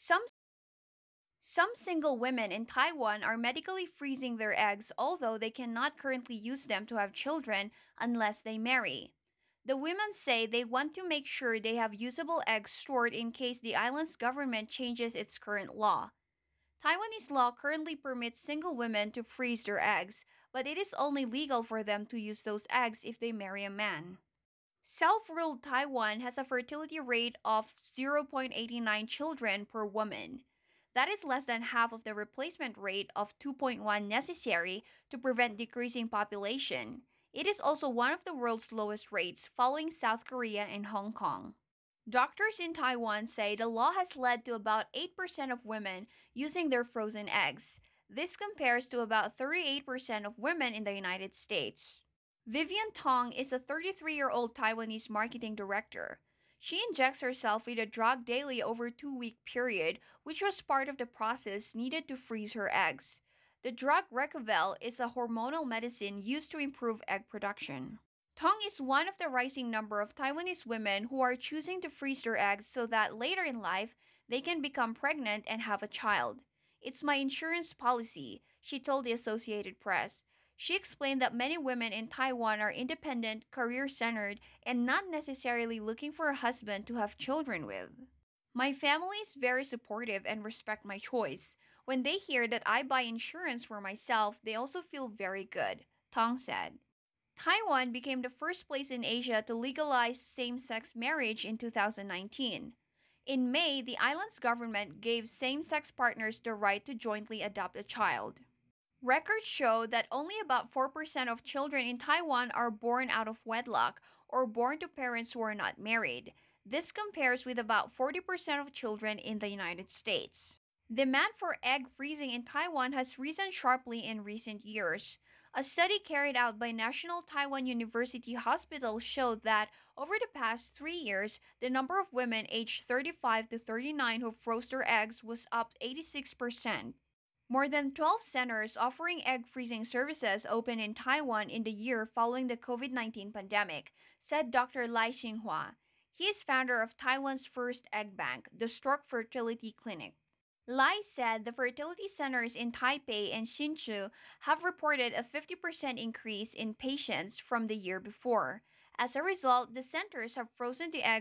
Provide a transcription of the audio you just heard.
Some Some single women in Taiwan are medically freezing their eggs, although they cannot currently use them to have children unless they marry. The women say they want to make sure they have usable eggs stored in case the island's government changes its current law. Taiwanese law currently permits single women to freeze their eggs, but it is only legal for them to use those eggs if they marry a man. Self ruled Taiwan has a fertility rate of 0.89 children per woman. That is less than half of the replacement rate of 2.1 necessary to prevent decreasing population. It is also one of the world's lowest rates, following South Korea and Hong Kong. Doctors in Taiwan say the law has led to about 8% of women using their frozen eggs. This compares to about 38% of women in the United States. Vivian Tong is a 33-year-old Taiwanese marketing director. She injects herself with a drug daily over a 2-week period, which was part of the process needed to freeze her eggs. The drug Recovel is a hormonal medicine used to improve egg production. Tong is one of the rising number of Taiwanese women who are choosing to freeze their eggs so that later in life they can become pregnant and have a child. It's my insurance policy, she told the Associated Press. She explained that many women in Taiwan are independent, career centered, and not necessarily looking for a husband to have children with. My family is very supportive and respect my choice. When they hear that I buy insurance for myself, they also feel very good, Tong said. Taiwan became the first place in Asia to legalize same sex marriage in 2019. In May, the island's government gave same sex partners the right to jointly adopt a child. Records show that only about 4% of children in Taiwan are born out of wedlock or born to parents who are not married. This compares with about 40% of children in the United States. Demand for egg freezing in Taiwan has risen sharply in recent years. A study carried out by National Taiwan University Hospital showed that over the past 3 years, the number of women aged 35 to 39 who froze their eggs was up 86%. More than 12 centers offering egg freezing services opened in Taiwan in the year following the COVID-19 pandemic, said Dr. Lai Xinhua. He is founder of Taiwan's first egg bank, the Stork Fertility Clinic. Lai said the fertility centers in Taipei and Hsinchu have reported a 50% increase in patients from the year before. As a result, the centers have frozen the eggs